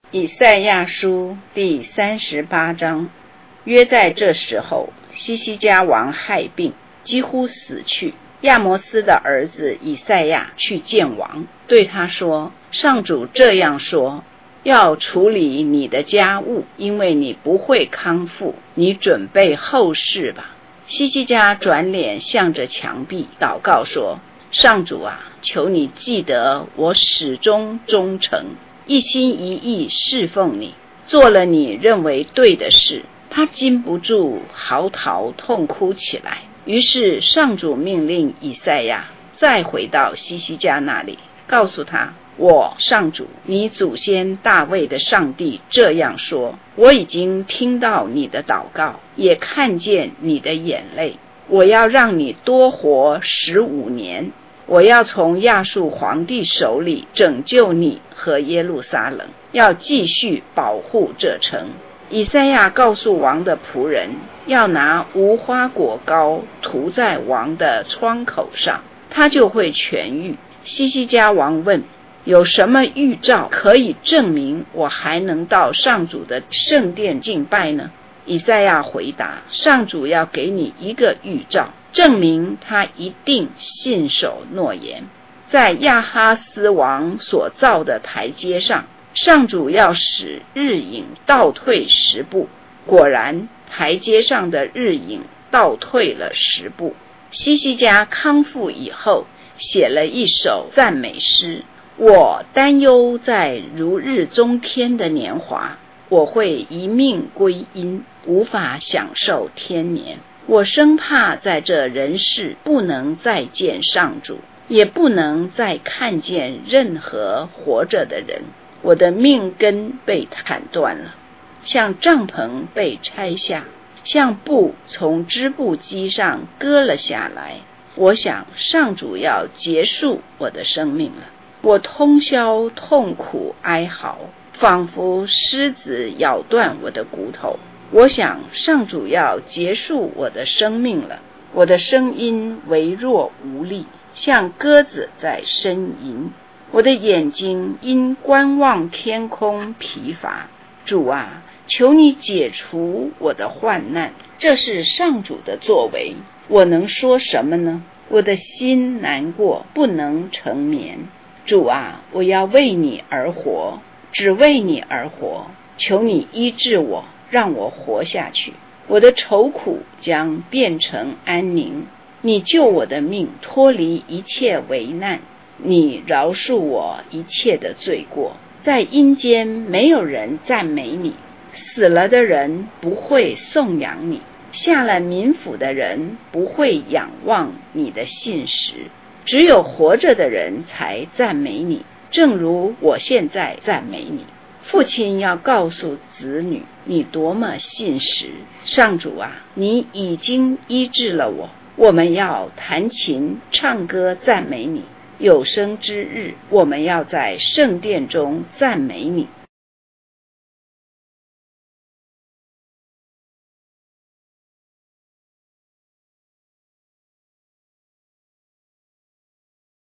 以赛亚书第38章。约在这时候，西西家王害病，几乎死去。亚摩斯的儿子以赛亚去见王，对他说：上主这样说，要处理你的家务，因为你不会康复，你准备后事吧。西西家转脸向着墙壁祷告说：上主啊，求你记得我始终忠诚，一心一意侍奉你，做了你认为对的事。他禁不住嚎啕痛哭起来。于是上主命令以赛亚再回到西西家那里，告诉他：我上主，你祖先大卫的上帝这样说，我已经听到你的祷告，也看见你的眼泪。我要让你多活15年，我要从亚述皇帝手里拯救你和耶路撒冷，要继续保护这城。以赛亚告诉王的仆人，要拿无花果膏涂在王的疮口上，他就会痊愈。西西家王问：有什么预兆可以证明我还能到上主的圣殿敬拜呢？以赛亚回答：上主要给你一个预兆，证明他一定信守诺言。在亚哈斯王所造的台阶上，上主要使日影倒退10步。果然，台阶上的日影倒退了10步。西西家康复以后，写了一首赞美诗：我担忧在如日中天的年华，我会一命归阴，无法享受天年。我生怕在这人世不能再见上主，也不能再看见任何活着的人。我的命根被砍断了，像帐篷被拆下，像布从织布机上割了下来。我想上主要结束我的生命了。我通宵痛苦哀嚎，仿佛狮子咬断我的骨头。我想上主要结束我的生命了。我的声音微弱无力，像鸽子在呻吟。我的眼睛因观望天空疲乏。主啊，求你解除我的患难，这是上主的作为，我能说什么呢？我的心难过，不能成眠。主啊，我要为你而活，只为你而活，求你医治我，让我活下去。我的愁苦将变成安宁，你救我的命，脱离一切危难，你饶恕我一切的罪过。在阴间没有人赞美你，死了的人不会颂扬你，下了冥府的人不会仰望你的信实，只有活着的人才赞美你，正如我现在赞美你。父亲要告诉子女，你多么信实。上主啊，你已经医治了我，我们要弹琴唱歌赞美你。有生之日，我们要在圣殿中赞美你。